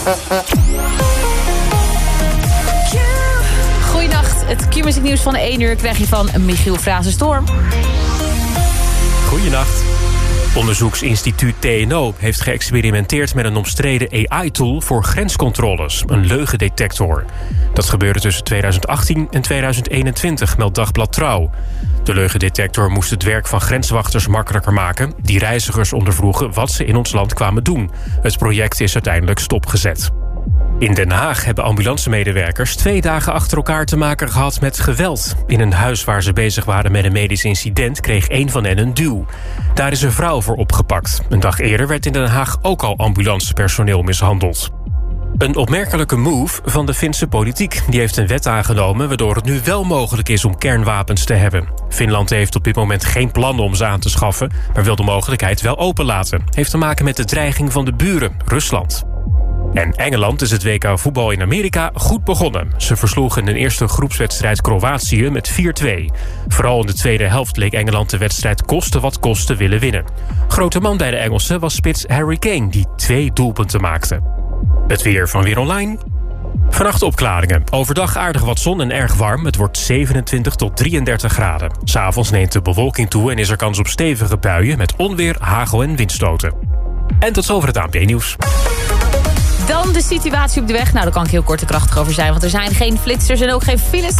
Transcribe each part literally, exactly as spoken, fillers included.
Goeienacht, het Q-music nieuws van één uur krijg je van Michiel Frazenstorm. Goeienacht. Onderzoeksinstituut T N O heeft geëxperimenteerd met een omstreden A I-tool voor grenscontroles, een leugendetector. Dat gebeurde tussen tweeduizend achttien en tweeduizend eenentwintig, meldt Dagblad Trouw. De leugendetector moest het werk van grenswachters makkelijker maken, die reizigers ondervroegen wat ze in ons land kwamen doen. Het project is uiteindelijk stopgezet. In Den Haag hebben ambulancemedewerkers twee dagen achter elkaar te maken gehad met geweld. In een huis waar ze bezig waren met een medisch incident kreeg een van hen een duw. Daar is een vrouw voor opgepakt. Een dag eerder werd in Den Haag ook al ambulancepersoneel mishandeld. Een opmerkelijke move van de Finse politiek. Die heeft een wet aangenomen waardoor het nu wel mogelijk is om kernwapens te hebben. Finland heeft op dit moment geen plannen om ze aan te schaffen, maar wil de mogelijkheid wel openlaten. Heeft te maken met de dreiging van de buren, Rusland. En Engeland is het W K voetbal in Amerika goed begonnen. Ze versloegen in een eerste groepswedstrijd Kroatië met vier twee. Vooral in de tweede helft leek Engeland de wedstrijd koste wat koste willen winnen. Grote man bij de Engelsen was spits Harry Kane, die twee doelpunten maakte. Het weer van Weer Online. Vannacht opklaringen. Overdag aardig wat zon en erg warm. Het wordt zevenentwintig tot drieëndertig graden. 'S Avonds neemt de bewolking toe en is er kans op stevige buien met onweer, hagel en windstoten. En tot zover het A N P-nieuws. Dan de situatie op de weg. Nou, daar kan ik heel kort en krachtig over zijn, want er zijn geen flitsers en ook geen files.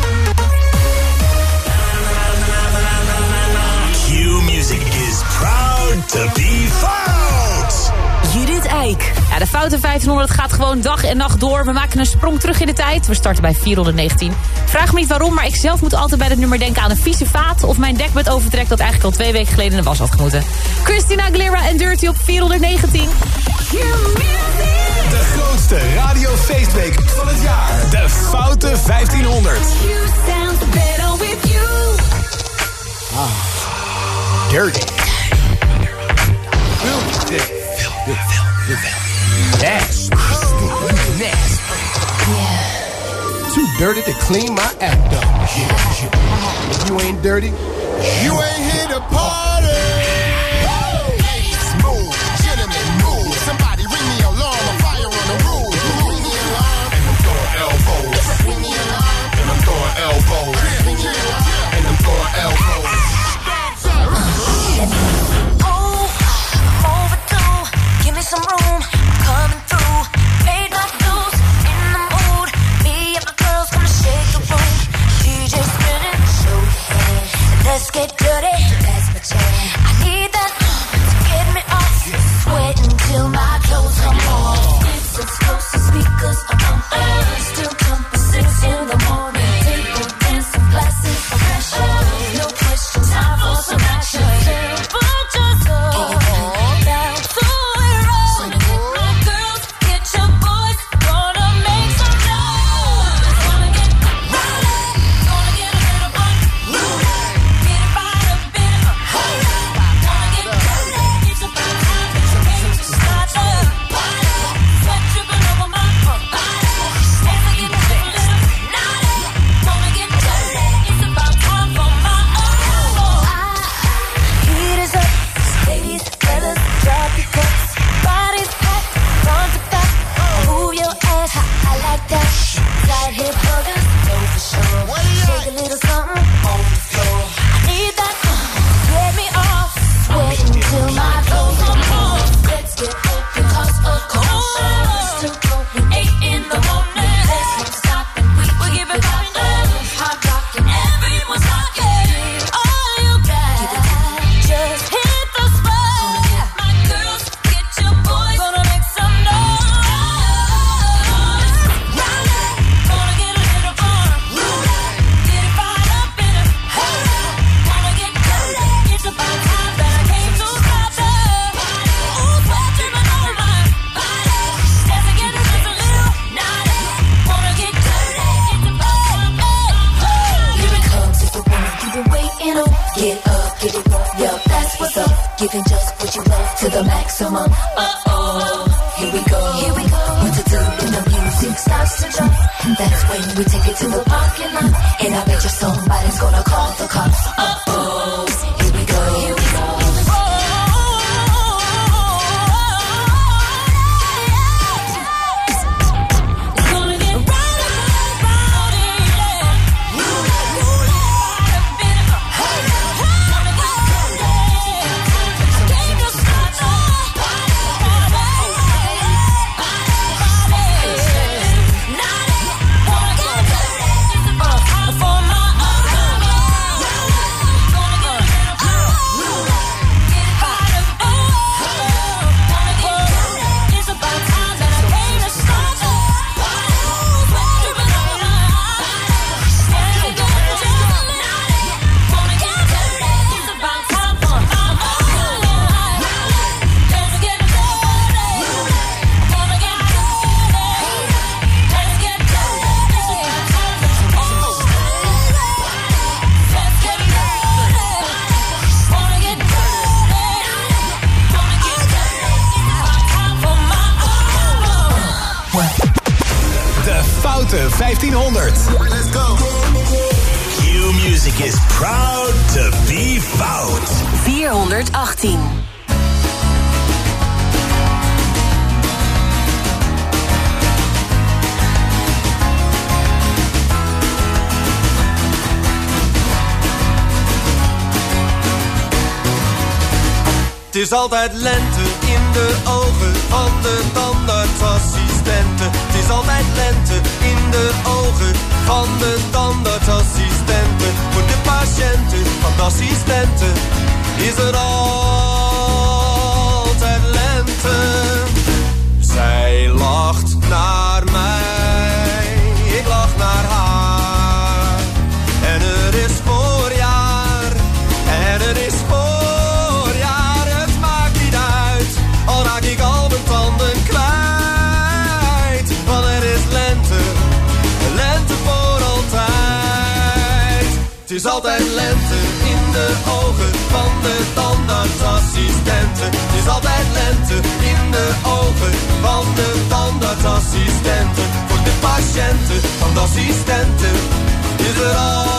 Q-music is proud to be fout. Judith Eik. Ja, de Foute vijftienhonderd gaat gewoon dag en nacht door. We maken een sprong terug in de tijd. We starten bij vierhonderdnegentien. Vraag me niet waarom, maar ik zelf moet altijd bij het nummer denken aan een vieze vaat of mijn dekbed overtrekt dat eigenlijk al twee weken geleden in de was had gemoeten. Christina Aguilera en Dirty op vierhonderdnegentien. De grootste radiofeestweek van het jaar. De Foute vijftienhonderd. Ah, dirty. Filthy. Nasty. Nasty. Yeah. Too dirty to clean my act up. If you ain't dirty, you ain't here to party. Ladies, move. Gentlemen, move. Somebody ring the alarm. A fire on the roof. Ring the alarm. And I'm throwing elbows. Ring the alarm. And I'm throwing elbows. Ring the alarm. And I'm throwing elbows. Some room coming through. Paid my dues in the mood. Me and my girls gonna shake the room. D J spinning, show your hand. Let's get dirty. That's my jam. I need that to get me off. Sweating till my clothes come off. It's explosive speakers are pumping. Still jumping six in the morning. Table dancing, glasses of pressure. No question, time for some action. Simple, just go down to giving just what you love to the maximum. Uh-oh, here we go. Here we go. What to do when the music starts to jump? That's when we take it to the parking lot. And I bet you somebody's gonna call the cops. Uh-oh, here we go. Here we go. Eindhoven. De Foute vijftienhonderd. Let's go. Q-Music is proud to be fout. vierhonderdachttien. Het is altijd lente in de ogen van de tandartsassistenten. Het is altijd lente in de ogen van de tandartsassistenten. Voor de patiënten van de assistenten is er altijd lente. Zij lacht naar mij, ik lach naar haar. En er is voorjaar, en er is voorjaar. Ik al mijn tanden kwijt, want er is lente, lente voor altijd. Het is altijd lente in de ogen van de tandartsassistenten. Het is altijd lente in de ogen van de tandartsassistenten. Voor de patiënten van de assistenten is er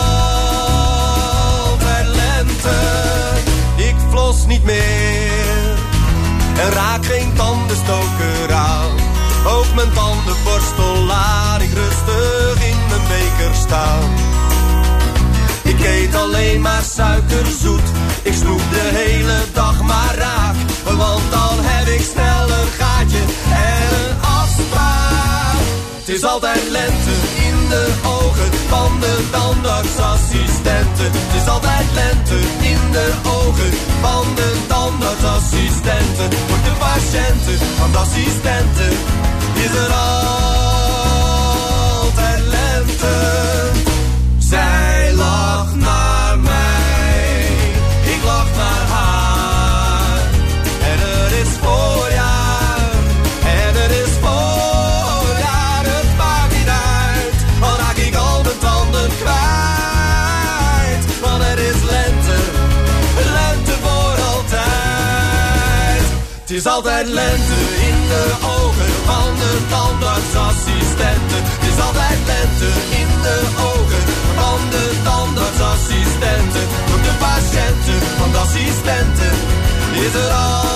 altijd lente. Ik flos niet meer en raak geen tandenstoker aan. Ook mijn tandenborstel laat ik rustig in mijn beker staan. Ik eet alleen maar suikerzoet. Ik snoep de hele dag maar raak. Want dan heb ik snel een gaatje en een afspraak. Het is altijd lente in de ogen van de tandartsassistenten. Het is altijd lente in de ogen van de tandartsassistenten. Voor de patiënten van de assistenten is er altijd lente. Zij lacht naar mij, ik lach naar haar. En er is voorjaar, en er is voorjaar. Het maakt niet uit, al raak ik al mijn tanden kwijt. Want er is lente, lente voor altijd. Het is altijd lente in de ogen van de tandartsassistenten. Het is altijd lente in de ogen van de tandartsassistenten. Voor de patiënten van de assistenten is er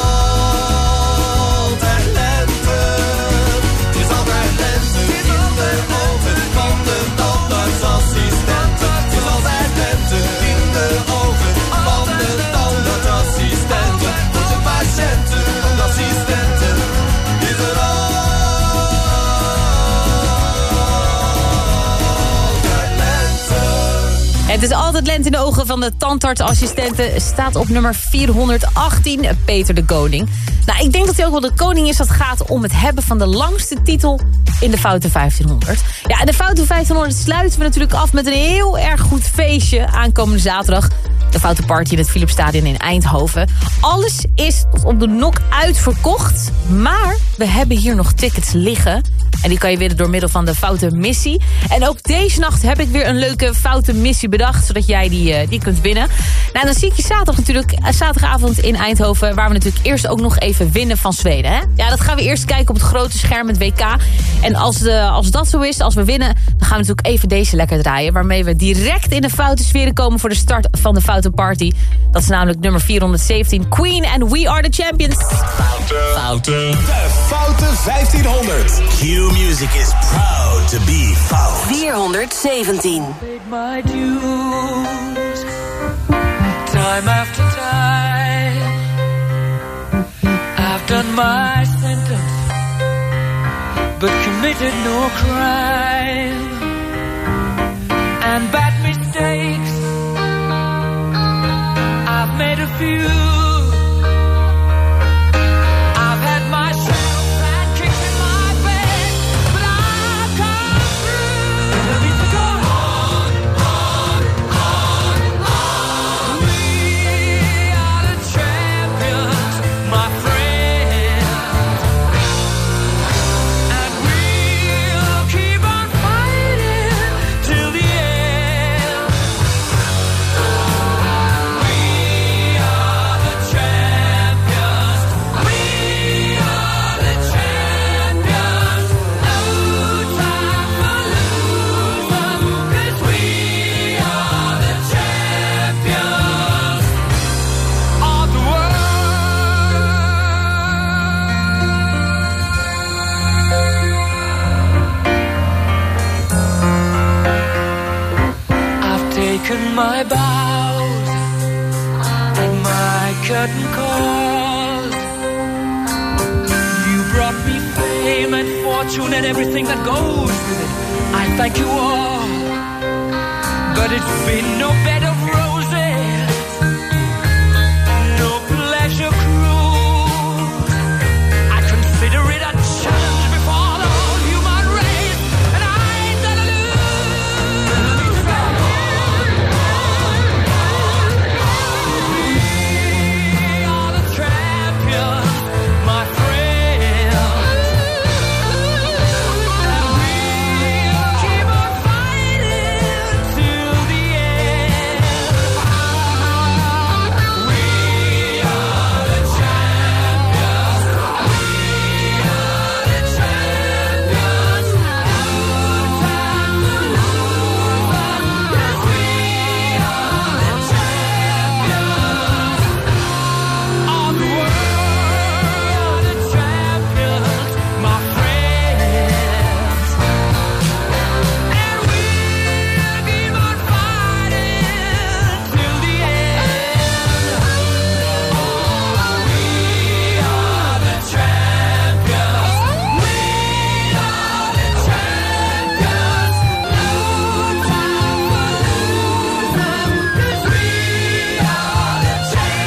altijd lente. Het is altijd lente in de ogen van de tandartsassistenten. Het is altijd lente in de ogen van de tandartsassistenten. Voor de patiënten van de assistenten is er altijd lente. Het is altijd lente in de ogen van de tandartsassistenten. Staat op nummer vierhonderdachttien, Peter de Koning. Nou, ik denk dat hij ook wel de koning is. Dat gaat om het hebben van de langste titel in de Foute vijftienhonderd. Ja, en de Foute vijftienhonderd sluiten we natuurlijk af met een heel erg goed feestje aankomende zaterdag. De Foute Party in het Philipsstadion in Eindhoven. Alles is tot op de nok uitverkocht. Maar we hebben hier nog tickets liggen. En die kan je winnen door middel van de Foute Missie. En ook deze nacht heb ik weer een leuke Foute Missie bedacht. Zodat jij die, uh, die kunt winnen. Nou, dan zie ik je zaterdag natuurlijk. Uh, zaterdagavond in Eindhoven. Waar we natuurlijk eerst ook nog even winnen van Zweden. Hè? Ja, dat gaan we eerst kijken op het grote scherm, het W K. En als, de, als dat zo is, als we winnen, dan gaan we natuurlijk even deze lekker draaien. Waarmee we direct in de foute sferen komen voor de start van de Foute Party. Dat is namelijk nummer vierhonderdzeventien. Queen and We Are The Champions. Foute. Foute. De Foute vijftienhonderd. Q-Music is proud to be fout. vierhonderdzeventien. My dues, time after time, I've done my sentence, but committed no crime, and bad mistakes, I've made a few. We are the broken my bows and my curtain call. You brought me fame and fortune and everything that goes with it. I thank you all, but it's been no bed of roses, no pleasure cruise. I consider it a challenge before the whole human race, and I ain't gonna lose. We are the champions, my friends, and we'll keep on fighting till the end. We are the champions. We are the champions. No time to lose, 'cause we are the champions of the world, the champions, my friends. And we'll keep on fighting till the end. Oh, we are the champions. We are the champions. No time for losing, 'cause we are the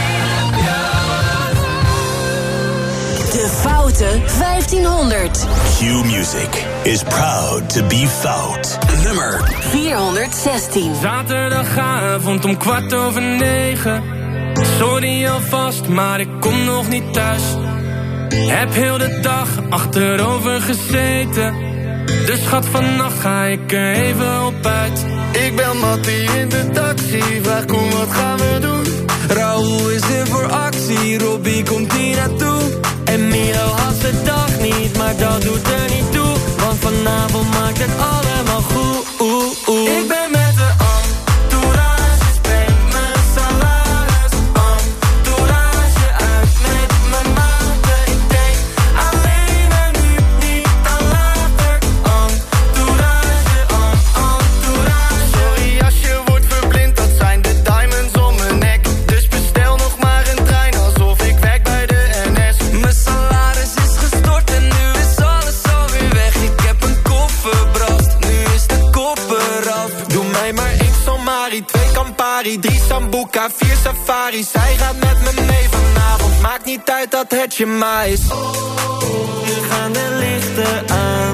champions. De Foute vijftienhonderd. Q-Music is proud to be fout. Nummer vierhonderdzestien. Zaterdagavond om kwart over negen. Sorry alvast, maar ik kom nog niet thuis. Heb heel de dag achterover gezeten. Dus schat, vannacht ga ik er even op uit. Ik bel Mattie in de taxi, vraag kom wat gaan we doen? Raoul is in voor actie, Robbie komt hier naartoe. En Milo had zijn dag niet, maar dat doet er niet toe. Want vanavond maakt het allemaal goed. Ik ben met de entourage, spend mijn salaris. Entourage uit met mijn maten. Ik denk alleen maar nu, niet aan later. Entourage, entourage. Sorry als je wordt verblind, dat zijn de diamonds om mijn nek. Dus bestel nog maar een trein, alsof ik werk bij de N S. Mijn salaris is gestort en nu is alles alweer weg. Ik heb een kofferbrast, nu is de koffer af. Doe mij maar één Somari, twee Campari, drie Sambuca, vier Safari. Zij gaat met me mee vanavond, maakt niet uit dat het je ma is. Nu gaan de lichten aan,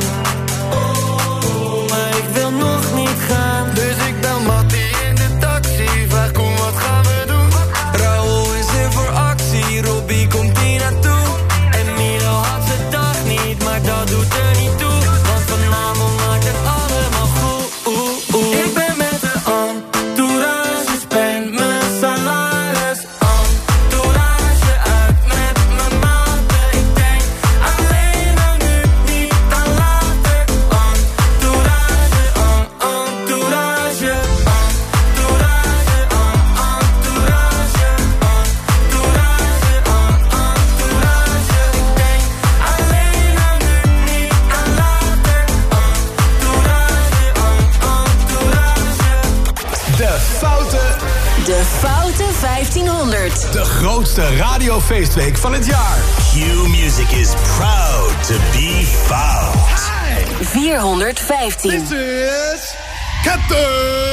maar ik wil nog niet gaan. Dus ik bel Mattie in de taxi, vraag kom wat gaan we doen? Raoul is in voor actie, Robbie komt hier naartoe. En Milo had zijn dag niet, maar dat doet er niet toe. Want vanavond maakt het allemaal goed. Ik ben met de entourage, spend mijn salaris. Entourage uit met mijn maten. Ik denk alleen maar nu, niet aan later. Entourage, en entourage. Entourage, en entourage. Entourage, en entourage. Ik denk alleen maar nu, niet aan later. Entourage, en entourage. De Foute, De Foute vijftienhonderd. de grootste radiofeestweek van het jaar. Q-Music is proud to be fout. vierhonderdvijftien. This is Captain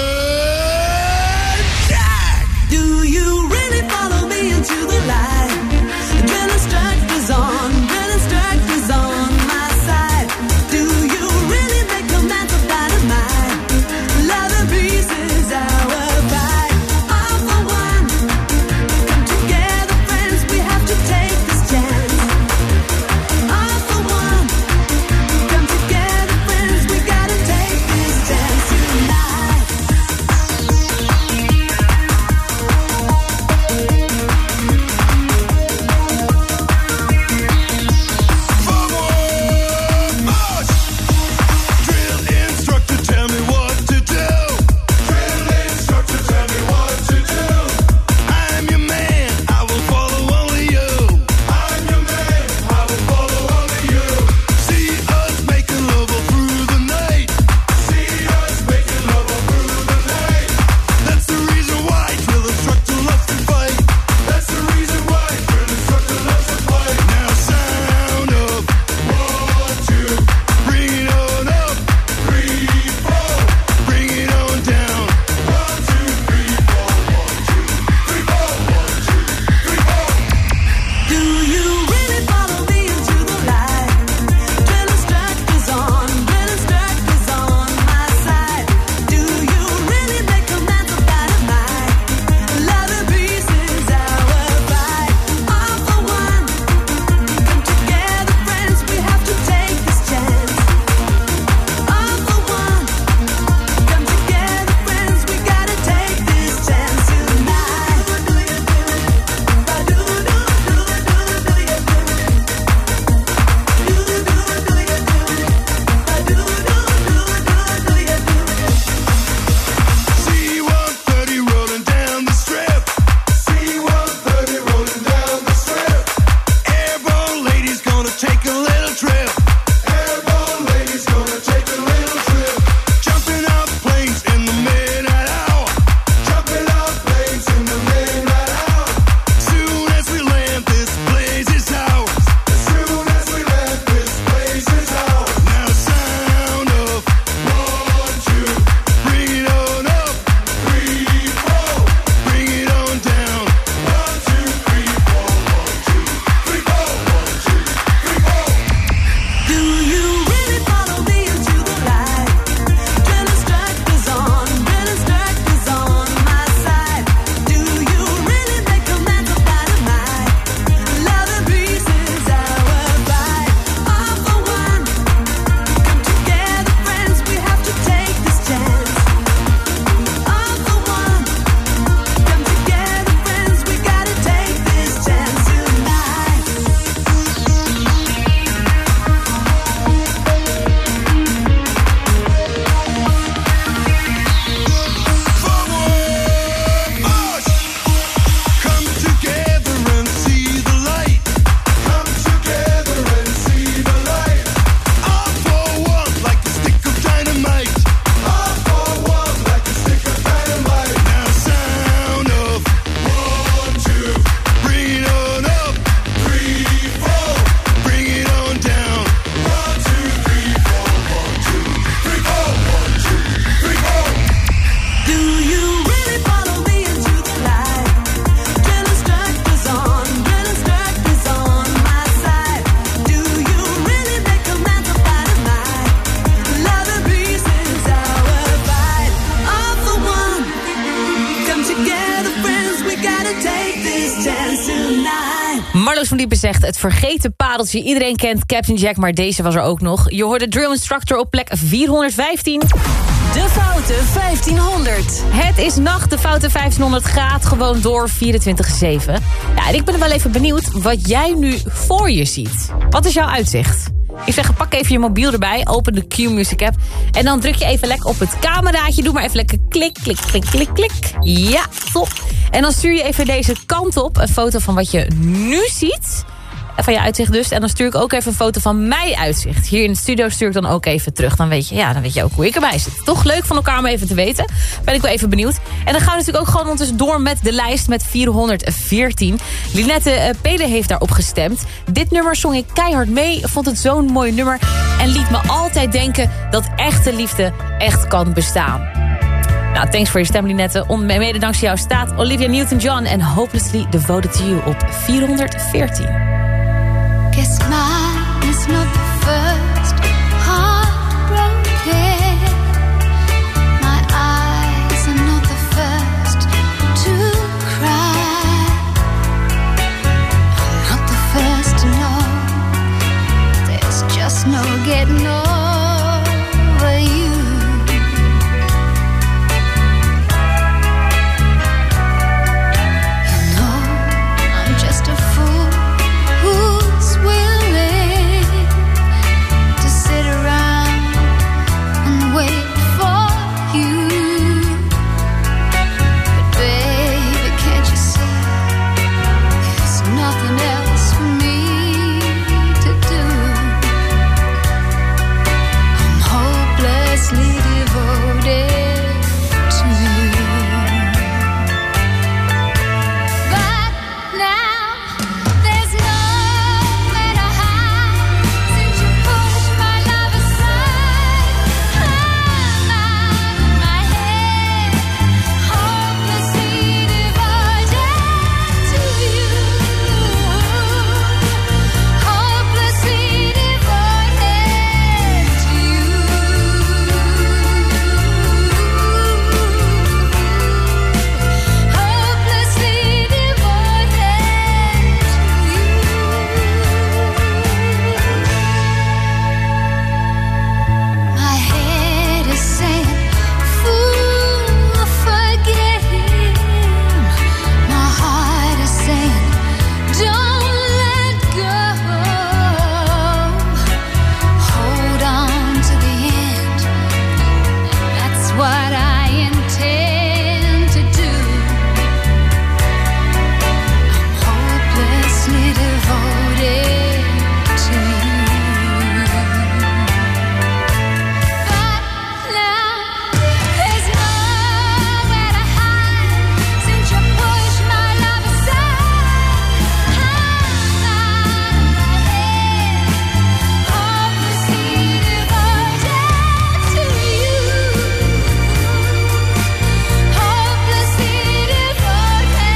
Jack. Do you really follow me into the light? Adrenaline strike is on, adrenaline strike is on my side. Do you really make a man so dynamite? Love and peace is our fight. All for one, come together friends, we have to take this chance. All for one, come together friends, we gotta take this chance tonight. Carlos van Diepen zegt het vergeten pareltje. Iedereen kent Captain Jack, maar deze was er ook nog. Je hoorde Drill Instructor op plek vierhonderdvijftien. De Foute vijftienhonderd. Het is nacht, de Foute vijftienhonderd gaat gewoon door vierentwintig zeven. Ja, en ik ben wel even benieuwd wat jij nu voor je ziet. Wat is jouw uitzicht? Ik zeg, pak even je mobiel erbij, open de Q-Music app... en dan druk je even lekker op het cameraatje. Doe maar even lekker klik, klik, klik, klik, klik. Ja, top. En dan stuur je even deze kant op, een foto van wat je nu ziet... van je uitzicht dus. En dan stuur ik ook even een foto van mijn uitzicht. Hier in de studio stuur ik dan ook even terug. Dan weet je, ja, dan weet je ook hoe ik erbij zit. Toch leuk van elkaar om even te weten. Ben ik wel even benieuwd. En dan gaan we natuurlijk ook gewoon ondertussen door met de lijst met vierhonderdveertien. Linette uh, Pede heeft daarop gestemd. Dit nummer zong ik keihard mee. Vond het zo'n mooi nummer. En liet me altijd denken dat echte liefde echt kan bestaan. Nou, thanks voor je stem, Linette. On, mede dankzij jou staat Olivia Newton-John en Hopelessly Devoted to You op vierhonderdveertien. Guess mine is not the first heartbroken. My eyes are not the first to cry. I'm not the first to know. There's just no getting over you. You know, I'm just a fool who's willing to sit around and wait for you. But baby, can't you see there's nothing else for me to do? I'm hopelessly devoted to you. But now there's nowhere to hide since you pushed my love aside. I'm out of my head, hopelessly devoted to you. Hopelessly devoted to you. Hopelessly devoted to you. My head is saying, fool, forget him. My heart is saying, don't let go. Hold on to the end. That's what I intend to do. I'm hopelessly devoted to you. But now there's nowhere to hide since you pushed my love aside. I'm out of my head, hopelessly devoted to you. Hopelessly devoted to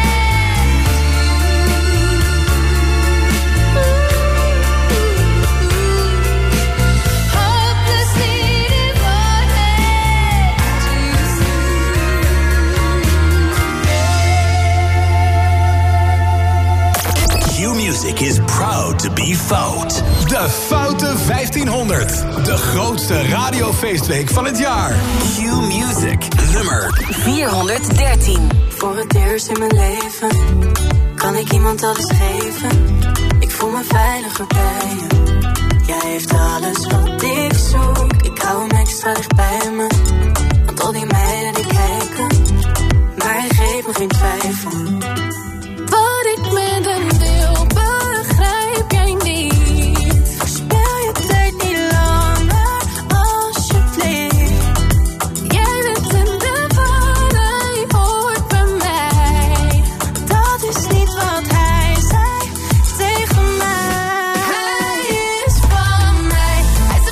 Q-Music is proud to be Fout. De Foute vijftienhonderd. De grootste radiofeestweek van het jaar. Q-Music, nummer vierhonderddertien. Voor het eerst in mijn leven kan ik iemand alles geven. Ik voel me veiliger bij je. Jij heeft alles wat ik zoek. Ik hou hem extra dicht bij me. Want al die meiden die kijken, maar hij geeft me geen twijfel. Wat ik met hem deel, begrijp jij niet. Verspil je tijd niet langer, alsjeblieft. Jij bent een devane, je hoort bij mij. Dat is niet wat hij zei tegen mij. Hij is van mij, hij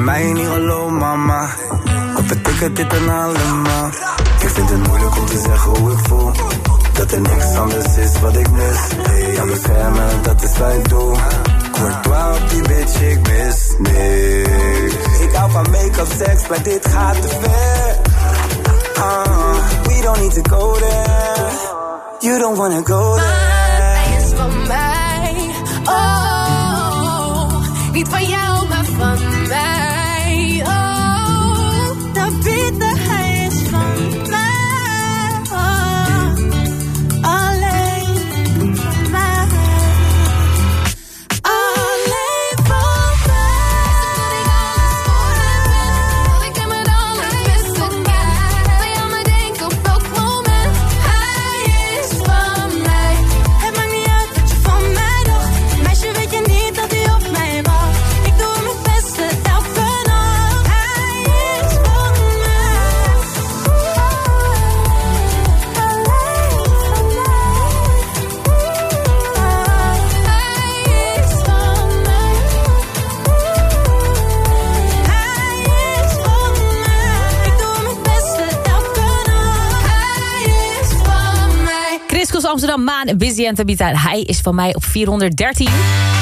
mij niet geloof, mama. Wat betekent dit dan allemaal? Ik vind het moeilijk om te zeggen hoe ik voel. Dat er niks anders is wat ik mis. Hey, aan beschermen, dat is wat ik doe. Courtois op die bitch, ik mis niks. Ik hou van make-up, seks, maar dit gaat te ver. Uh, we don't need to go there. You don't wanna go there. Hij is van mij. Oh, niet van jou, maar van mij. Oh, David, hij is van mij. Oh, alleen van mij. Alleen van mij. Dat ik hem het allerbeste ken. Bij jou me denk op elk moment. Hij is van mij. Het maakt niet uit wat je van mij dacht. Meisje, weet je niet dat hij op mij wacht. Ik doe mijn beste elke nacht. Hij is van mij. Chris Amsterdam, Maan, Busy en Tabita. Hij is van mij op vierhonderddertien.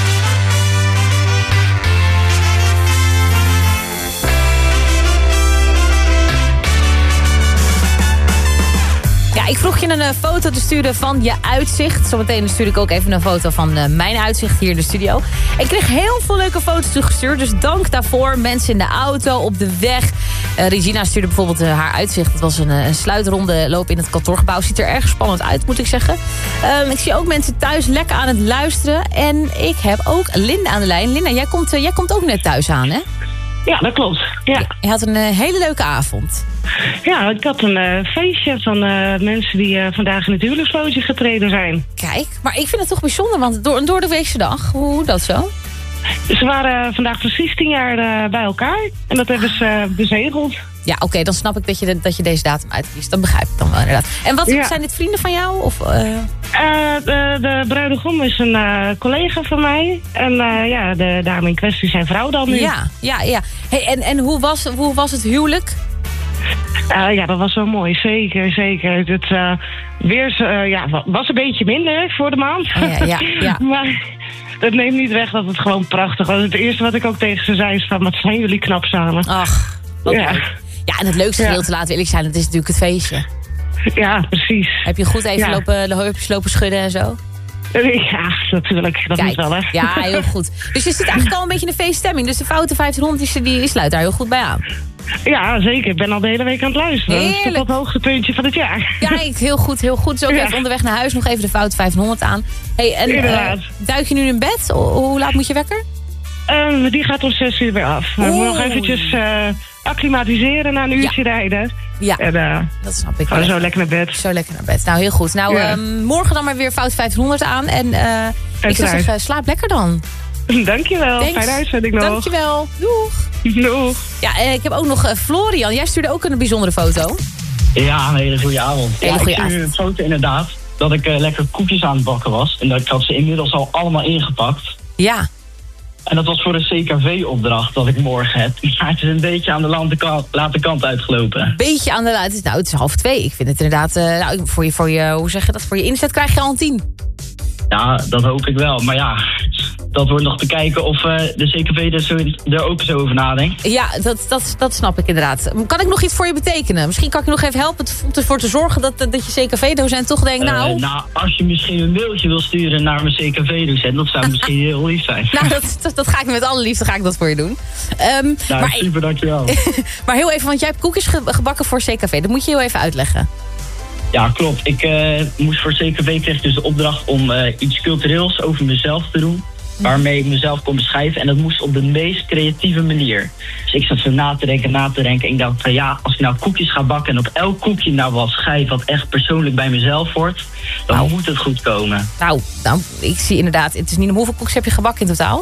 Ja, ik vroeg je een uh, foto te sturen van je uitzicht. Zometeen stuur ik ook even een foto van uh, mijn uitzicht hier in de studio. Ik kreeg heel veel leuke foto's toegestuurd, dus dank daarvoor. Mensen in de auto, op de weg. Uh, Regina stuurde bijvoorbeeld uh, haar uitzicht. Het was een, een sluitronde loop in het kantoorgebouw. Ziet er erg spannend uit, moet ik zeggen. Um, ik zie ook mensen thuis lekker aan het luisteren. En ik heb ook Linda aan de lijn. Linda, jij komt, uh, jij komt ook net thuis aan, hè? Ja, dat klopt. Ja. Je had een uh, hele leuke avond. Ja, ik had een uh, feestje van uh, mensen die uh, vandaag in het huwelijksloodje getreden zijn. Kijk, maar ik vind het toch bijzonder, want door, door de weekse dag, hoe dat zo? Ze waren uh, vandaag precies tien jaar uh, bij elkaar en dat hebben ze uh, bezegeld. Ja, oké, okay, dan snap ik dat je, de, dat je deze datum uitkiest. Dat begrijp ik dan wel inderdaad. En wat ja. zijn dit vrienden van jou? Of, uh... Uh, de, de bruidegom is een uh, collega van mij. En uh, ja, de dame in kwestie zijn vrouw dan nu. Ja, ja, ja. Hey, en en hoe, was, hoe was het huwelijk? Uh, ja, dat was wel mooi. Zeker, zeker. Het uh, weer uh, ja, was een beetje minder voor de maand. Ja, ja, ja. Maar dat neemt niet weg dat het gewoon prachtig was. Het eerste wat ik ook tegen ze zei is van, wat zijn jullie knap samen. Ach, wat ja. leuk. Ja, en het leukste ja. gedeelte, laten we eerlijk zijn, dat is natuurlijk het feestje. Ja, precies. Heb je goed even ja. lopen, de heupjes lopen schudden en zo? Ja, natuurlijk. Dat Kijk, moet wel, hè. Ja, heel goed. Dus je zit eigenlijk al een beetje in de feeststemming. Dus de foute vijftienhonderd, die, die sluit daar heel goed bij aan. Ja, zeker. Ik ben al de hele week aan het luisteren. Heerlijk. Dat is tot het hoogtepuntje van het jaar. Kijk, heel goed, heel goed. Dus ook ja. even onderweg naar huis nog even de foute vijftienhonderd aan. Hey, en uh, duik je nu in bed? Hoe laat moet je wekker? Uh, die gaat om zes uur weer af. We moeten nog eventjes uh, acclimatiseren na een uurtje ja. rijden. Ja, en, uh, dat snap ik. Gaan we zo lekker naar bed. Zo lekker naar bed. Nou, heel goed. Nou, ja. um, morgen dan maar weer fout vijftienhonderd aan. En uh, ik zou zeggen, slaap lekker dan. Dankjewel. Thanks. Fijne uitzending nog. Dankjewel. Doeg. Doeg. Ja, en ik heb ook nog uh, Florian. Jij stuurde ook een bijzondere foto. Ja, een hele goede avond. Hele ja, goede ik avond. stuurde een foto inderdaad dat ik uh, lekker koekjes aan het bakken was. En dat ik had ze inmiddels al allemaal ingepakt. Ja. En dat was voor een C K V-opdracht dat ik morgen heb. Maar het is een beetje aan de late kant, late kant uitgelopen. Beetje aan de late... Nou, het is half twee. Ik vind het inderdaad... Uh, nou, voor je, voor je, hoe zeg je dat? Voor je inzet krijg je al een tien. Ja, dat hoop ik wel. Maar ja, dat wordt nog te kijken of uh, de C K V er, zo, er ook zo over nadenkt. Ja, dat, dat, dat snap ik inderdaad. Kan ik nog iets voor je betekenen? Misschien kan ik je nog even helpen om ervoor te zorgen dat, dat je C K V-docent toch denkt, nou... Uh, nou, als je misschien een mailtje wil sturen naar mijn C K V-docent, dat zou misschien heel lief zijn. Nou, dat, dat, dat ga ik met alle liefde ga ik dat voor je doen. Um, nou, maar, super, dankjewel. Maar heel even, want jij hebt koekjes gebakken voor C K V. Dat moet je heel even uitleggen. Ja, klopt. Ik uh, moest voor C K V kreeg ik dus de opdracht om uh, iets cultureels over mezelf te doen. Waarmee ik mezelf kon beschrijven. En dat moest op de meest creatieve manier. Dus ik zat zo na te denken, na te denken. En ik dacht van ja, als ik nou koekjes ga bakken en op elk koekje nou wat schrijf wat echt persoonlijk bij mezelf wordt, dan nou. moet het goed komen. Nou, nou, ik zie inderdaad, het is niet om hoeveel koekjes heb je gebakken in totaal?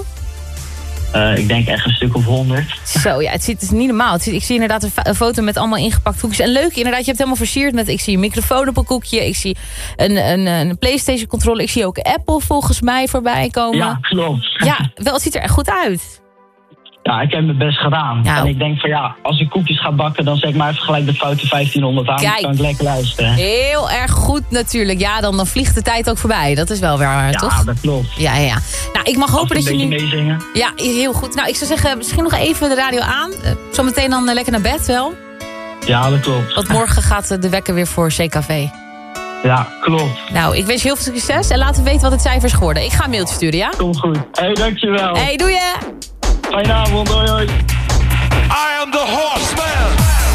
Uh, ik denk echt een stuk of honderd. Zo, ja, het, ziet, het is niet normaal. Het ziet, ik zie inderdaad een, een foto met allemaal ingepakt koekjes. En leuk, inderdaad, je hebt het helemaal versierd met... Ik zie een microfoon op een koekje. Ik zie een, een, een PlayStation-controller. Ik zie ook Apple volgens mij voorbij komen. Ja, klopt. Ja, wel, het ziet er echt goed uit. Ja, ik heb mijn best gedaan. Ja. En ik denk van ja, als ik koekjes ga bakken, dan zeg maar even gelijk de foute vijftienhonderd aan. Dan Kijk. kan ik lekker luisteren. Heel erg goed natuurlijk. Ja, dan, dan vliegt de tijd ook voorbij. Dat is wel waar, Ja, toch? dat klopt. Ja, ja, ja. Nou, ik mag hopen Af dat en je een nu... beetje meezingen. Ja, heel goed. Nou, ik zou zeggen, misschien nog even de radio aan. Uh, zometeen dan uh, lekker naar bed wel. Ja, dat klopt. Want morgen gaat uh, de wekker weer voor C K V. Ja, klopt. Nou, ik wens je heel veel succes en laten we weten wat het cijfer is geworden. Ik ga een mailtje sturen, ja? Kom goed. Hé, hey, dankjewel. Hey, doe je! Fijne avond, hoi hoi. I am the horseman.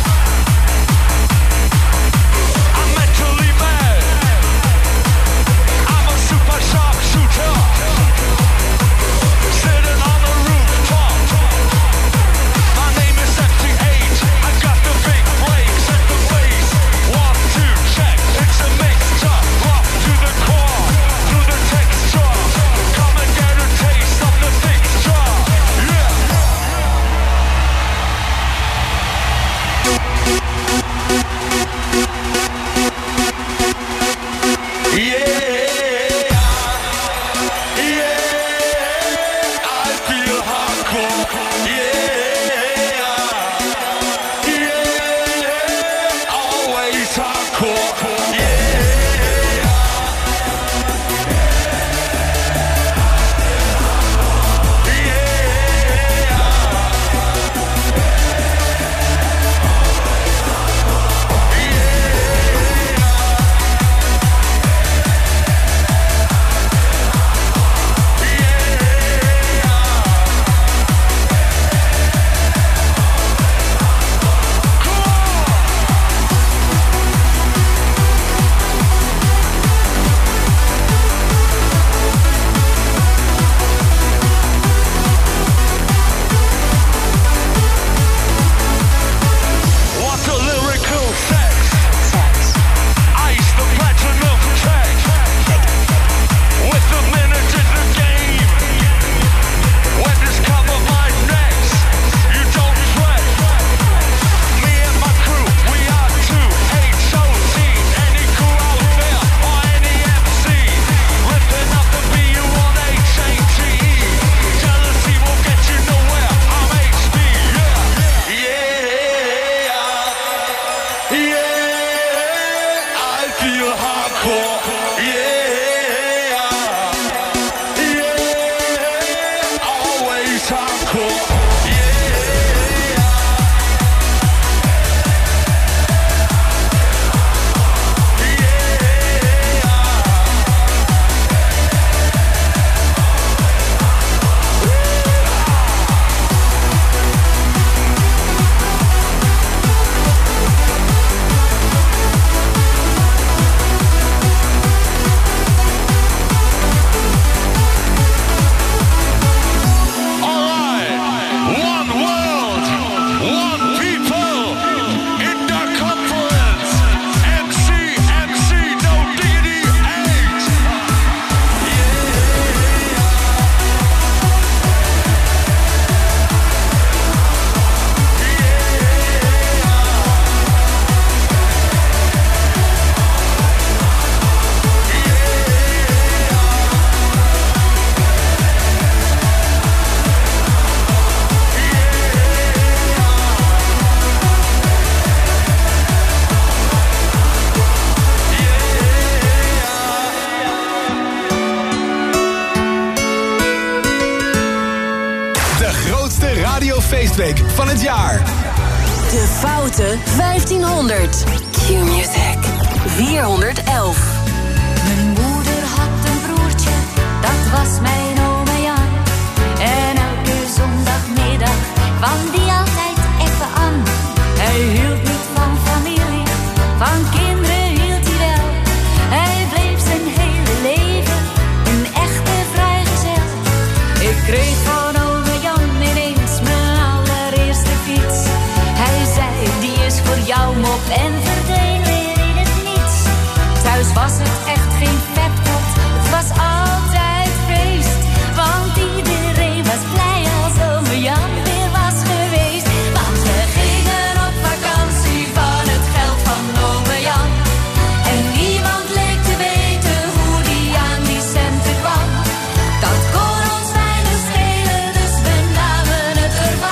I'm mentally mad. I'm a super sharpshooter. Sitting on the rooftop. My name is seventy-eight. I got the big brakes and the bass. One, two, check. It's a mixture. Rock to the core, to the texture. Come and get a taste of the fixture. Yeah. Feestweek van het jaar. De Foute vijftienhonderd. Q-Music. vierhonderd-elf. Mijn moeder had een broertje, dat was mijn oma Jan. En elke zondagmiddag kwam die altijd even aan. Hij hield niet van familie, van kinderen hield hij wel. Hij bleef zijn hele leven een echte vrijgezel. Ik kreeg van oma Jan ineens mijn allereerste fiets. Hij zei, die is voor jou mop en verdween weer in het niets. Thuis was het echt geen peptot, het was altijd feest. Want iedereen was blij als ome Jan weer was geweest. Want we gingen op vakantie van het geld van ome Jan. En niemand leek te weten hoe die aan die centen kwam. Dat kon ons weinig schelen, dus we namen het ervan.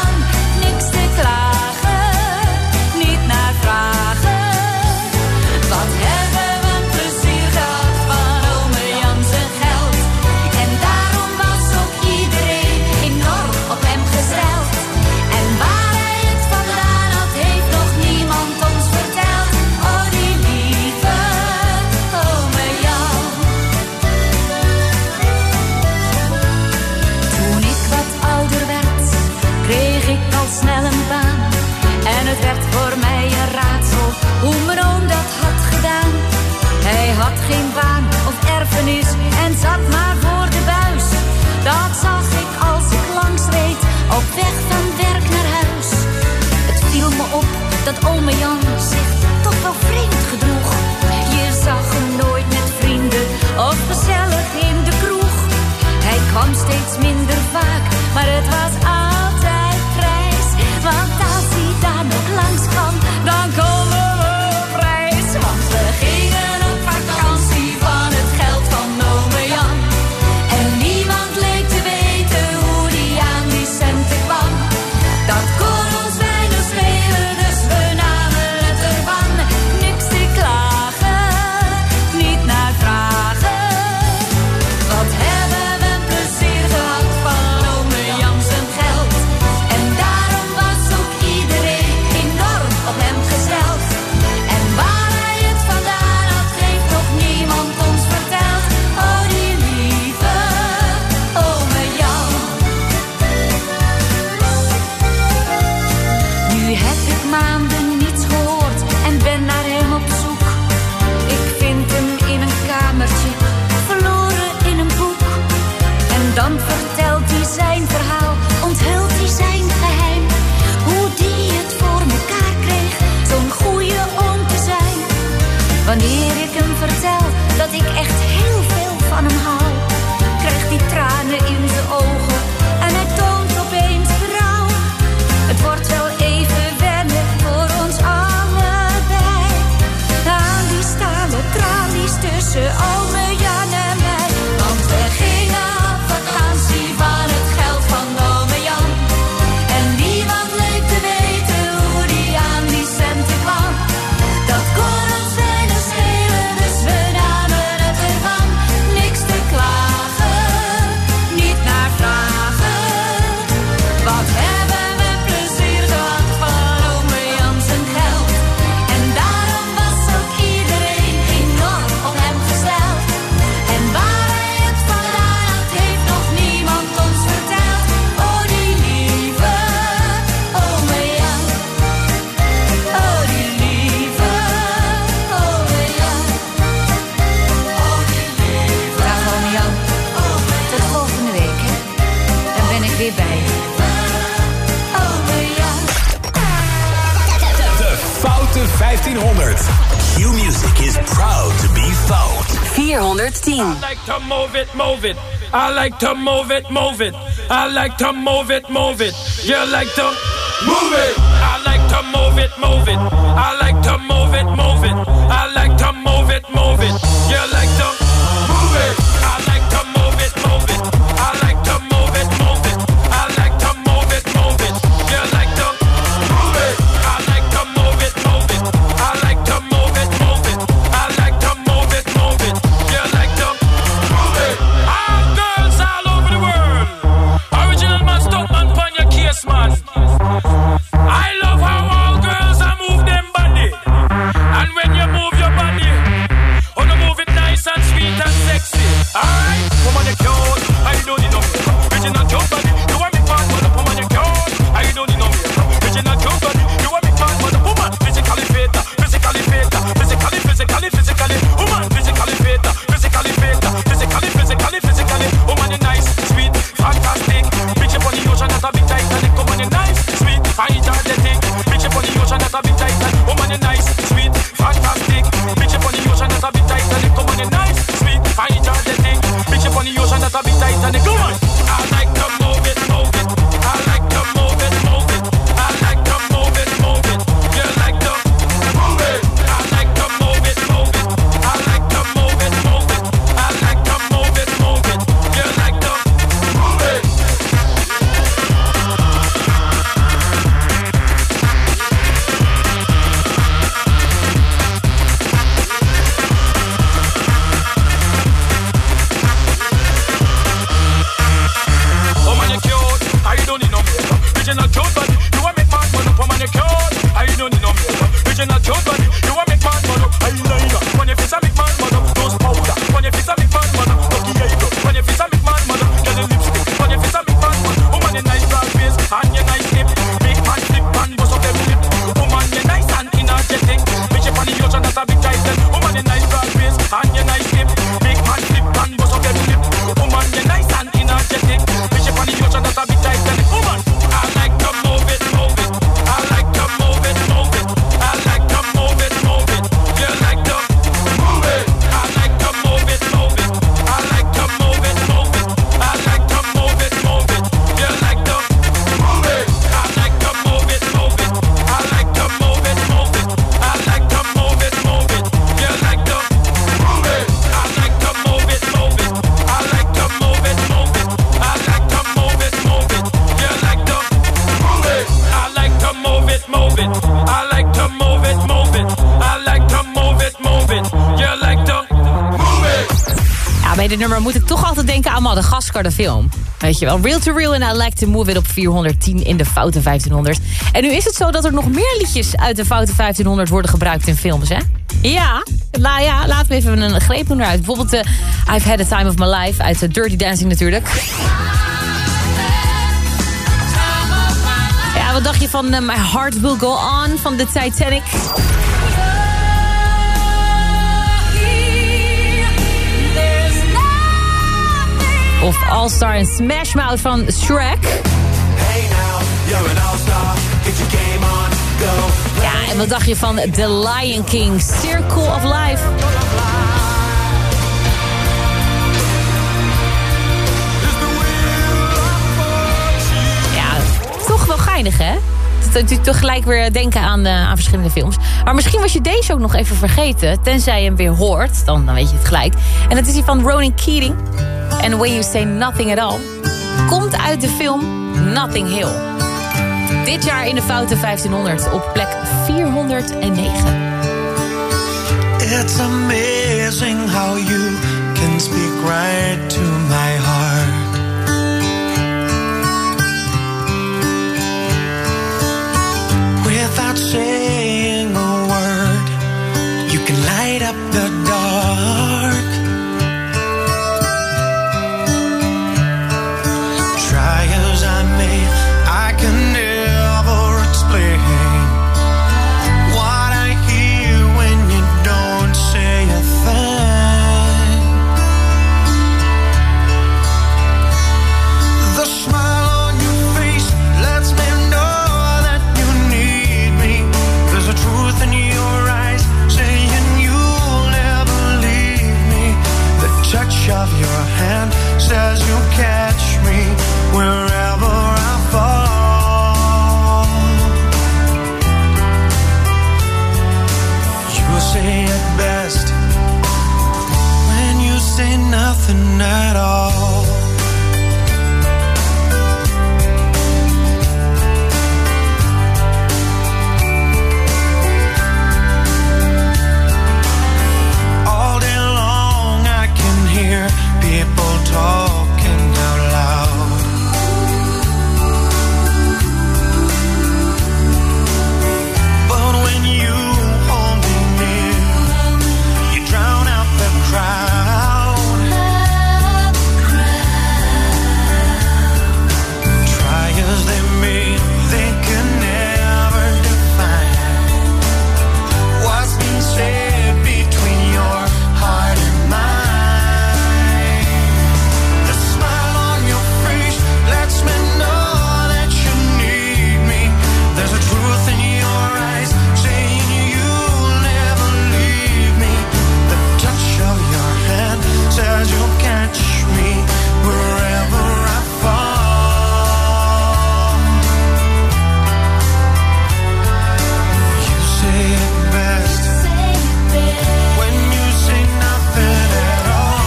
Dan vertelt hij zijn verhaal, onthult hij zijn geheim. Hoe die het voor mekaar kreeg, zo'n goeie oom te zijn. Wanneer ik hem vertel dat ik echt heel veel van hem hou, krijgt hij tranen in zijn ogen en hij toont opeens berouw. Het wordt wel even wennen voor ons allebei. Aan die stalen tralies tussen ome Jan en mij. Want we gingen op vakantie van het geld van ome Jan. En niemand leek te weten hoe die aan die centen kwam. Dat kon ons weinig schelen, dus we namen het ervan. Niks te klagen, niet naar vragen. Wat hebben we plezier gehad van ome Jan zijn geld. En daarom was ook iedereen enorm op hem gesteld. En waar hij het vandaan had, heeft nog niemand ons verteld. Oh, die lieve ome Jan. Oh, die lieve ome Jan. Oh, die lieve. Dag ome Jan. Tot volgende week, hè. Dan ben ik weer bij je. Ome Jan. De Foute vijftienhonderd. Q-Music is proud to be fout. vierhonderdtien. I like to move it, move it. I like to move it, move it. I like to move it, move it. You like to move it. I like to move it, move it. I like to move it, move it. I like to move it, move it. You like to move it. I like to move it, move it. I like to move it, move it. I like to move it, move it. You like to move it. I like to move it, move it. I like to move it, move it. I like to move it, move it. You like to move it. All girls all over the world. Original man, stunt man, pon your case, man. I love how all girls are move them body. And when you move your body, oh, you move it nice and sweet and sexy. Alright, woman, you cute. I don't need no makeup. Original cute body. You want me part for the woman, you cute. I don't need no makeup. Original cute body. You want me part for the woman. Physically fit, physically fit, physically, physically, physically. Woman, physically fit, physically fit, physically, physically, physically. Woman, you nice, sweet, fantastic. Bitch up on the ocean, that's a big Titanic. Woman, you nice, sweet, fine, energetic. Bitch up on the ocean, that's a big Titanic. Woman, you nice, sweet, fantastic. Bitch up on the ocean, that's a big Titanic. Woman, you nice, sweet, fine, energetic. Bitch up on the ocean, that's a big Titanic. Come on. I like to move it, move it. I like to move it, move it. I like to move it, move it. You like to move it. I like to move it, move it. I like to move it, move it. I like to move it, move it. You like to move it. Oh man, you cute. I don't need no makeup. Original cute body. You want make man fun up. Oh man, you cute. I don't need no makeup. Original cute body. You want make man fun up. Eyeliner. When your face a make man fun up. Nose powder. When your face a make man fun up. Lucky eyebrow. When your face a make man fun up. Get the lipstick. When your face a make man fun up. Oh man, you nice broad face and you nice hip. Make man flip and bust up them lip. Oh man, you nice and energetic. Bitch up on the ocean, that's a big title. Oh man, you nice broad face and you nice hip. Make man flip and bust up them lip. Oh man, you nice and energetic. Bitch up on the ocean, that's a big title. Oh man, I like to move it, move it. I like to move it, move it. I like to move it, move it. You like to move it. I like to move it, move it. I like to move it, move it. I like to move it, move it. You like to move it. I like to move it, move it. I like to move it, move it. I like to move it, move it. You like to move it. I like to move it, move it. I like to move it, move it. I like to move it, move it. You like to move it. I like to move it, move it. I like to move it, move it. I like to move it, move it. You like to move it. Ja, bij dit nummer moet ik toch altijd denken aan Madagascar, de film. Weet je wel, Real to Real en I Like to Move It op vierhonderdtien in de Foute vijftienhonderd. En nu is het zo dat er nog meer liedjes uit de Foute vijftienhonderd worden gebruikt in films, hè? Ja, nou ja, laten we even een greep doen eruit. Bijvoorbeeld uh, I've Had a Time of My Life uit uh, Dirty Dancing natuurlijk. Ja, wat dacht je van uh, My Heart Will Go On van de Titanic? There's nothing Of All Star en Smash Mouth van Shrek. Hey now, you're an all-star. Get your game on, go. Ja, en wat dacht je van The Lion King, Circle of Life? Ja, toch wel geinig, hè? Dat doet natuurlijk toch gelijk weer denken aan, uh, aan verschillende films. Maar misschien was je deze ook nog even vergeten. Tenzij je hem weer hoort, dan, dan weet je het gelijk. En dat is die van Ronan Keating. And When You Say Nothing At All. Komt uit de film Notting Hill. Dit jaar in de Foute vijftienhonderd op plek vierhonderdnegen. It's amazing how you can speak right to my heart. Without saying a word, you can light up the dark. Try as I may, I can never explain what I hear when you don't say a thing. The smile on your face lets me know that you need me. There's a truth in your eyes saying you'll never leave me. The touch of your hand says you'll catch me wherever I fall. You say it best when you say nothing at all. All day long I can hear people talking out loud. But when you hold me near, you drown out the crowd. Try as they may, they can never define what's been said between your heart and mine. The smile on your face lets me know that you need me. There's a truth in your eyes saying you'll never leave me. The touch of your hand says you'll catch me wherever I fall. You say it best when you say nothing at all.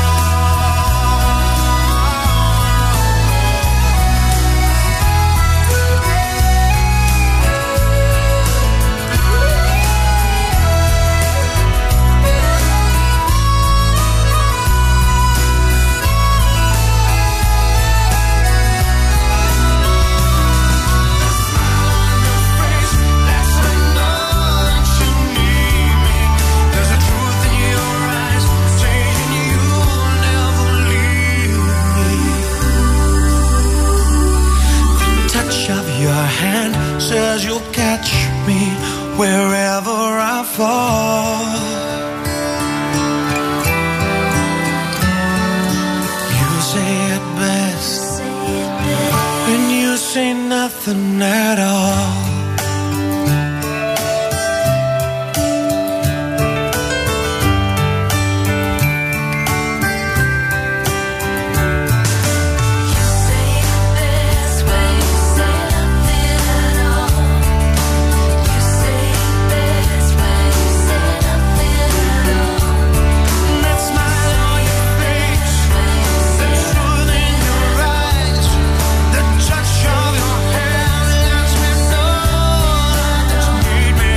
There's a truth in your eyes saying you'll never leave me. The touch of your hand says you'll catch me wherever I fall. You say it best when you say nothing at all. That smile on your face, the truth in your eyes, the touch of your hand lets me know that you need me.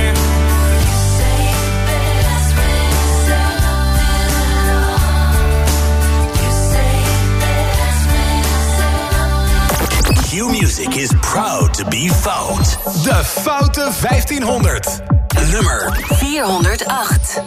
Q Music is proud to be Fout. De Foute vijftienhonderd. Nummer vierhonderdacht.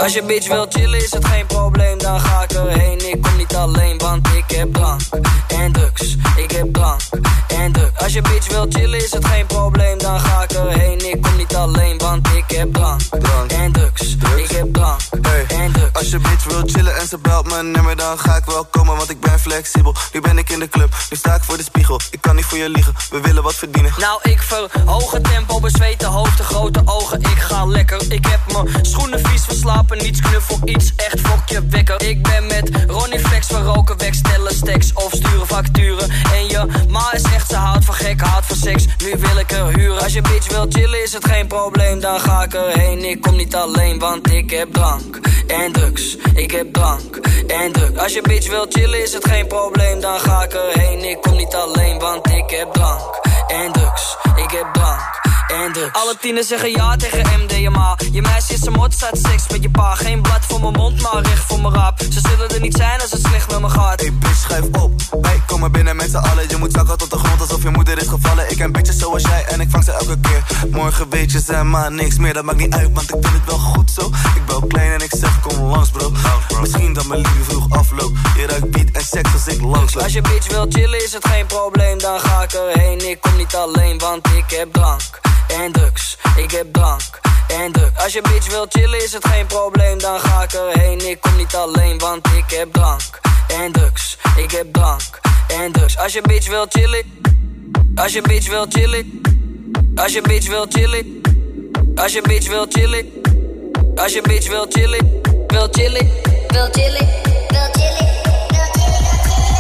Als je bitch wil chillen is het geen probleem, dan ga ik erheen. Ik kom niet alleen, want ik heb drank en drugs. Ik heb drank en drugs. Als je bitch wil chillen is het geen probleem, dan ga ik erheen. Ik kom niet alleen, want ik heb drank, drank en drugs. Ik heb drank hey. en drugs. Als je bitch wil chillen en ze belt mijn nummer, dan ga ik wel komen, want ik ben flexibel. Nu ben ik in de club, nu sta ik voor de spiegel. Ik kan niet voor je liegen, we willen wat verdienen. Nou, ik verhoog het tempo, bezweten hoofd, de grote ogen. Ik ga lekker, ik heb mijn schoenen vies verslapen. Niets knuffel, iets echt fokje wekker. Ik ben met Ronnie Flex, we roken weg, stellen stacks of sturen facturen. En je ma is echt, ze houdt van gek, houdt van seks. Nu wil ik er huren. Als je bitch wil chillen is het geen probleem, dan ga ik erheen. Ik kom niet alleen, want ik heb drank en drugs. Ik heb drank en drugs. Als je bitch wil chillen is het geen probleem, dan ga ik erheen. Ik kom niet alleen, want ik heb drank en drugs. Ik heb drank en drugs. Alle tieners zeggen ja tegen M D M A. Je meisje is een mot, staat seks met je pa. Geen blad voor mijn mond, maar recht voor mijn rap. Ze zullen er niet zijn als het slecht met me gaat. Hey bitch, schuif op. Wij komen binnen met z'n allen. Je moet zakken tot de grond alsof je moeder is gevallen. Ik ken bitches zoals jij en ik vang ze elke keer. Morgen weet je ze maar niks meer, dat maakt niet uit, want ik vind het wel goed zo. Ik bel klein en ik zeg kom langs bro. Misschien dat mijn liefde vroeg afloopt. Je ruikt beat en seks als ik langsloop. Als je bitch wil chillen is het geen probleem, dan ga ik erheen. Ik kom niet alleen, want ik heb drank en drugs. Ik heb drank en drugs. Als je bitch wil chillen is het geen probleem, dan ga ik erheen. Ik kom niet alleen, want ik heb drank en drugs. Ik heb drank en drugs. Als je bitch wil chillen, als je bitch wil chillen, als je bitch wil chillen, als je bitch wil chillen, als je bitch wil chillen, wil chillen, wil chillen, wil chillen, wil chillen.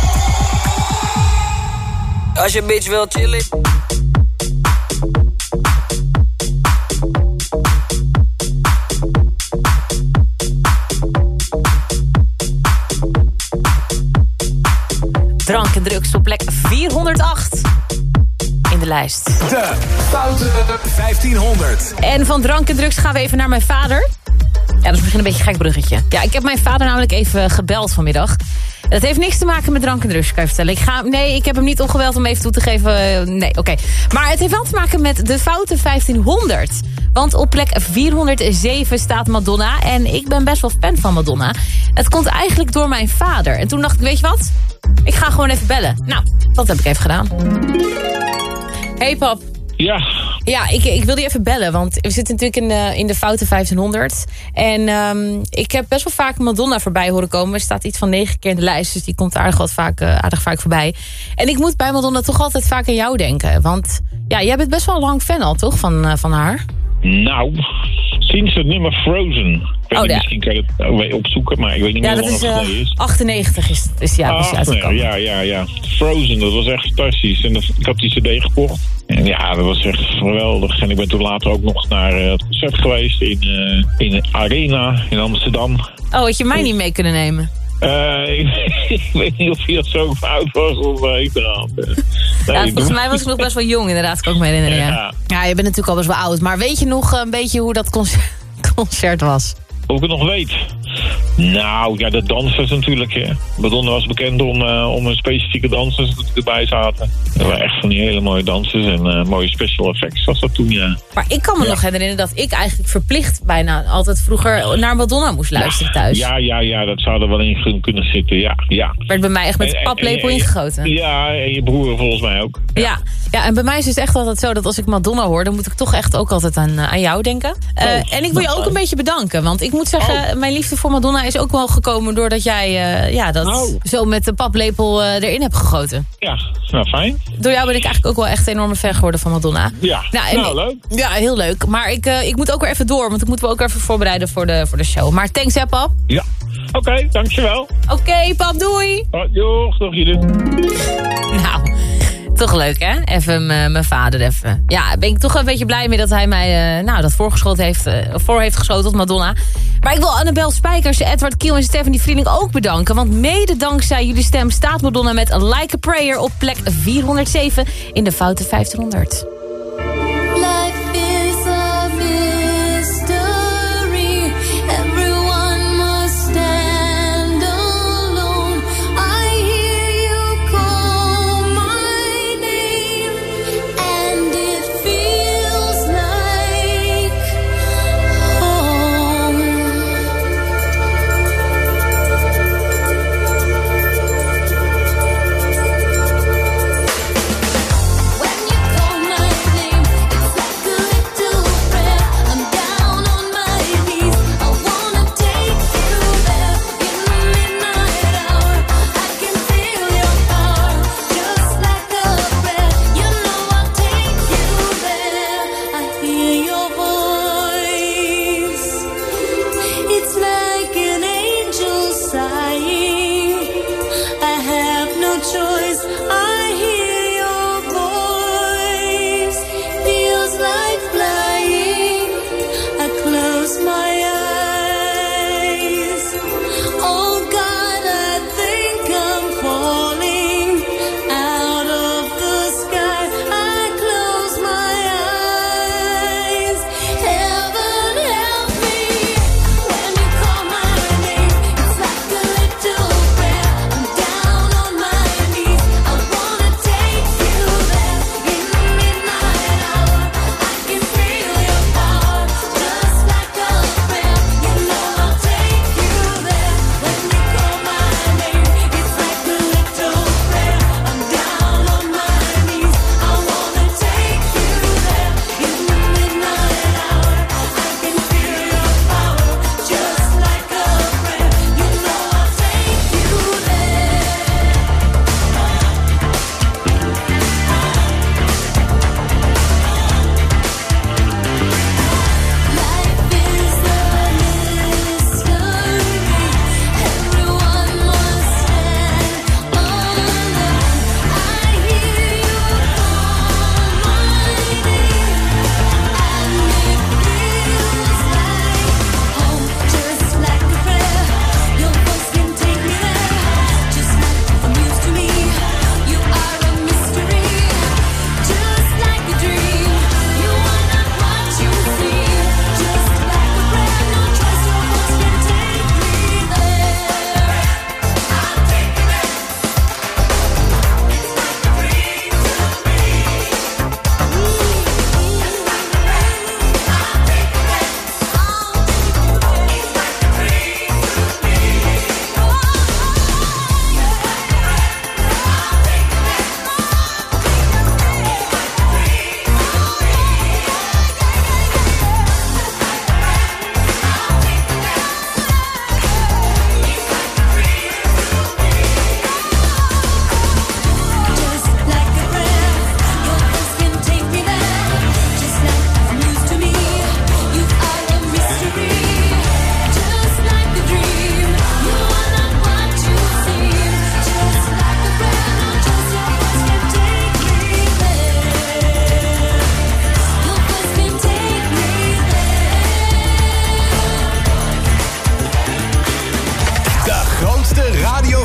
Als je bitch wil chillen. Drank en drugs op plek vierhonderdacht in de lijst. De Foute vijftienhonderd. En van drank en drugs gaan we even naar mijn vader. Ja, dat is misschien een beetje een gek bruggetje. Ja, ik heb mijn vader namelijk even gebeld vanmiddag. Dat heeft niks te maken met drank en drugs, kan je vertellen. Ik ga, nee, ik heb hem niet opgebeld om even toe te geven. Nee, oké. Okay. Maar het heeft wel te maken met de Foute vijftienhonderd. Want op plek vierhonderdzeven staat Madonna. En ik ben best wel fan van Madonna. Het komt eigenlijk door mijn vader. En toen dacht ik, weet je wat? Ik ga gewoon even bellen. Nou, dat heb ik even gedaan. Hey pap. Ja. Ja, ik, ik wilde je even bellen, want we zitten natuurlijk in de, in de Foute vijftienhonderd. En um, ik heb best wel vaak Madonna voorbij horen komen. Er staat iets van negen keer in de lijst, dus die komt aardig, wat vaak, uh, aardig vaak voorbij. En ik moet bij Madonna toch altijd vaak aan jou denken. Want ja, jij bent best wel lang fan al, toch, van, uh, van haar? Nou, sinds het nummer Frozen. Ik weet oh, niet, ja. misschien kan je het opzoeken, maar ik weet niet ja, meer hoe lang het geleden is. achtennegentig is, is ja, ah, is uitgekomen. Ja, ja, ja. Frozen, dat was echt fantastisch. En dat, ik had die cd gekocht. En ja, dat was echt geweldig. En ik ben toen later ook nog naar uh, het concert geweest in, uh, in de Arena in Amsterdam. Oh, had je mij niet mee kunnen nemen? Uh, ik weet niet of hij dat zo fout was of uh, ik eraan. Uh, nee, ja, volgens mij was ik nog best wel jong, inderdaad, kan ik me herinneren. Ja. Ja. ja, je bent natuurlijk al best wel oud. Maar weet je nog een beetje hoe dat concert, concert was? Hoe ik het nog weet? Nou, ja, de dansers natuurlijk. Hè. Madonna was bekend om, uh, om een specifieke dansers die erbij zaten. Er waren echt van die hele mooie dansers en uh, mooie special effects was dat toen, ja. Maar ik kan me ja. nog herinneren dat ik eigenlijk verplicht bijna altijd vroeger naar Madonna moest luisteren ja, thuis. Ja, ja, ja, dat zou er wel in kunnen zitten, ja. ja. Werd bij mij echt met de paplepel ingegoten. Ja, en je broer volgens mij ook. Ja. Ja. ja, en bij mij is het echt altijd zo dat als ik Madonna hoor, dan moet ik toch echt ook altijd aan, aan jou denken. Uh, oh, en ik wil je ook een beetje bedanken, want ik moet zeggen, oh. mijn liefde voor Madonna is ook wel gekomen doordat jij uh, ja, dat oh. zo met de paplepel uh, erin hebt gegoten. Ja, nou fijn. Door jou ben ik eigenlijk ook wel echt een enorme fan geworden van Madonna. Ja, nou, en, nou leuk. Ja, heel leuk. Maar ik, uh, ik moet ook weer even door, want ik moet me ook even voorbereiden voor de, voor de show. Maar thanks hè, pap. Ja, oké, okay, dankjewel. Oké, okay, pap, doei. Oh, joh, toch jullie. Nou, toch leuk hè? Even mijn vader even. Ja, ben ik toch een beetje blij mee dat hij mij uh, nou, dat voorgeschoten heeft, uh, voor heeft geschoten, Madonna. Maar ik wil Annabel Spijkers, Edward Kiel en Stephanie Vriending ook bedanken. Want mede dankzij jullie stem staat Madonna met Like a Prayer op plek vierhonderdzeven in de Foute vijftienhonderd.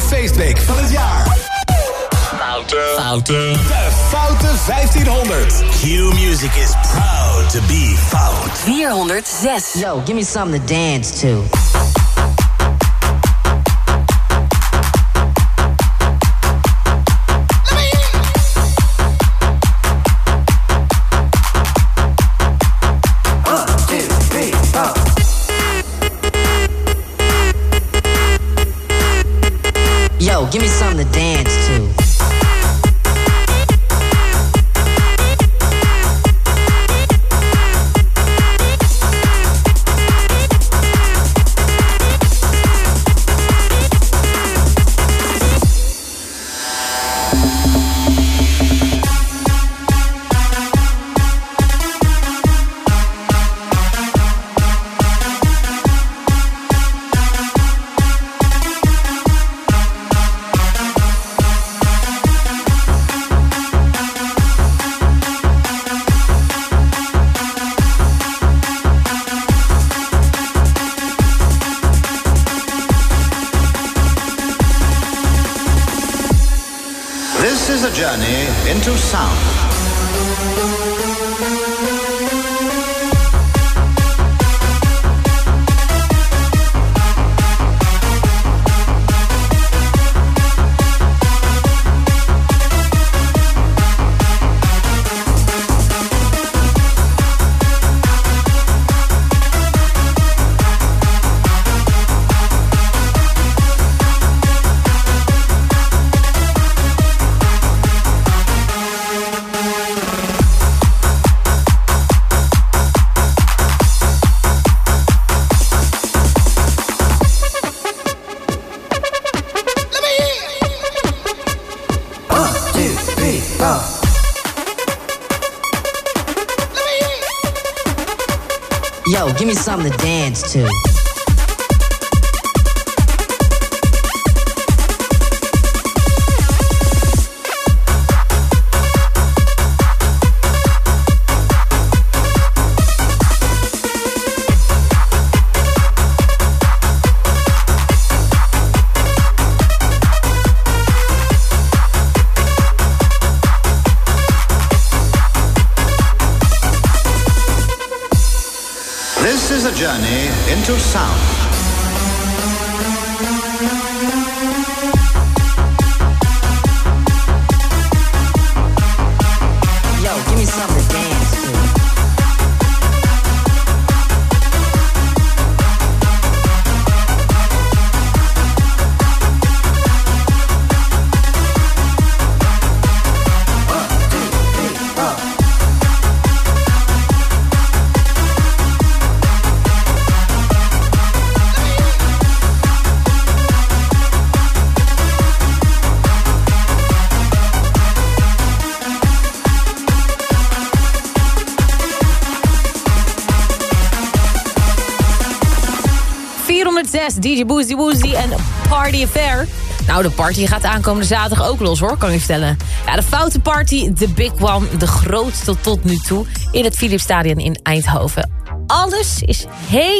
Feestweek van het jaar. Fouten. Fouten. De Foute vijftienhonderd. Q-Music is proud to be fout. vierhonderdzes. Yo, give me something to dance to. Yo, give me something to dance to. This is a journey into sound. Yo, give me something to dance to. This is a journey into sound. Yo, give me something to dance to. vierhonderdzes, D J Boozy Woozy en Party Affair. Nou, de party gaat aankomende zaterdag ook los, hoor, kan ik je vertellen. Ja, de Foute Party, de Big One, de grootste tot nu toe... in het Philipsstadion in Eindhoven. Alles is heel